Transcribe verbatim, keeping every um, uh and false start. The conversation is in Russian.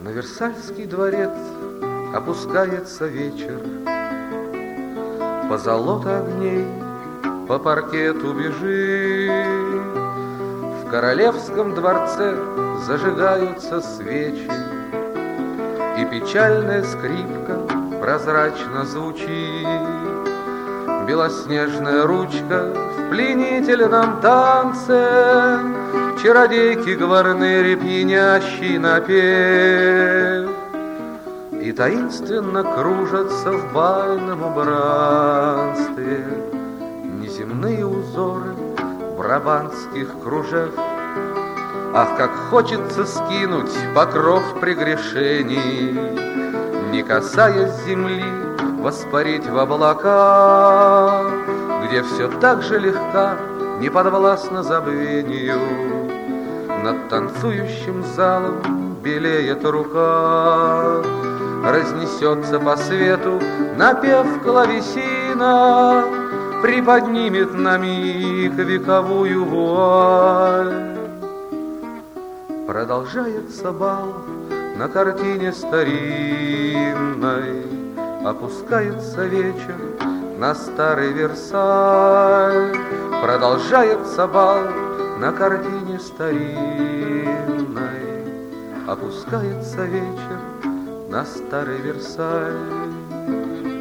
На Версальский дворец опускается вечер, позолота огней по паркету бежит. В королевском дворце зажигаются свечи, и печальная скрипка прозрачно звучит. Белоснежная ручка в пленительном танце, чародейки Гварнери пьянящий напев, и таинственно кружатся в бальном убранстве неземные узоры брабантских кружев. Ах, как хочется скинуть покров прегрешений, не касаясь земли, воспарить в облака, где все так же легка, не подвластно забвению. Над танцующим залом белеет рука, разнесется по свету напев клавесина, приподнимет на миг вековую вуаль. Продолжается бал на картине старинной, опускается вечер на старый Версаль. Продолжается бал на картине старинной, опускается вечер на старый Версаль.